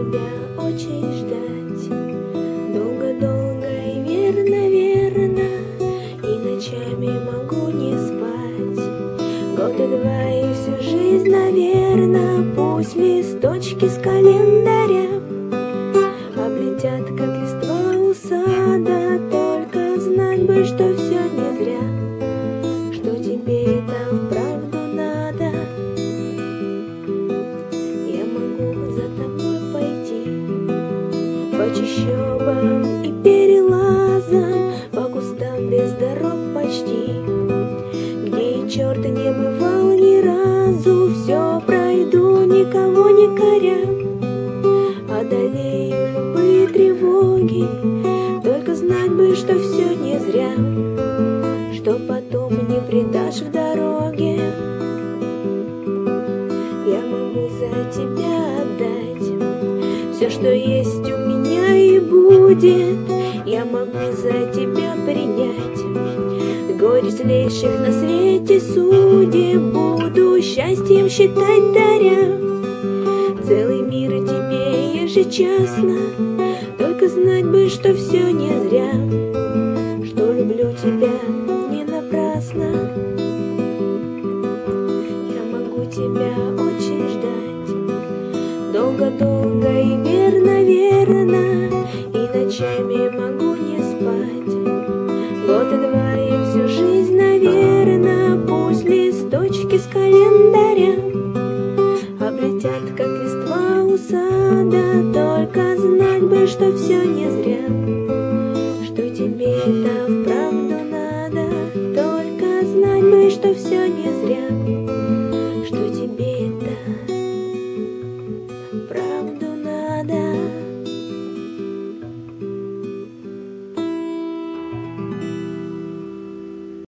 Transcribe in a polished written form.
тебя очень ждать. Долго-долго и верно, и ночами могу не спать. Год и два и всю жизнь, наверно, пусть листочки с календаря облетят, как листва у сада. Только знать бы, что все не зря, что тебе это вправду надо. Я могу за тобой пойти по чащобам и перелазам, по кустам без дорог почти, где и черт не бывал ни разу. Все пройду, никого не коря, одолею любые тревоги. Только знать бы, что все не зря, что потом не предашь в дороге. Я могу за тебя отдать все, что есть у меня и будет. Я могу за тебя принять горе злейших на свете судеб. Буду счастьем считать, даря целый мир тебе ежечасно. Только знать бы, что все не зря, что люблю тебя не напрасно. Я могу тебя очень ждать. Долго-долго и верно, и ночами могу не спать. Год и два и всю жизнь, наверно, пусть листочки с календаря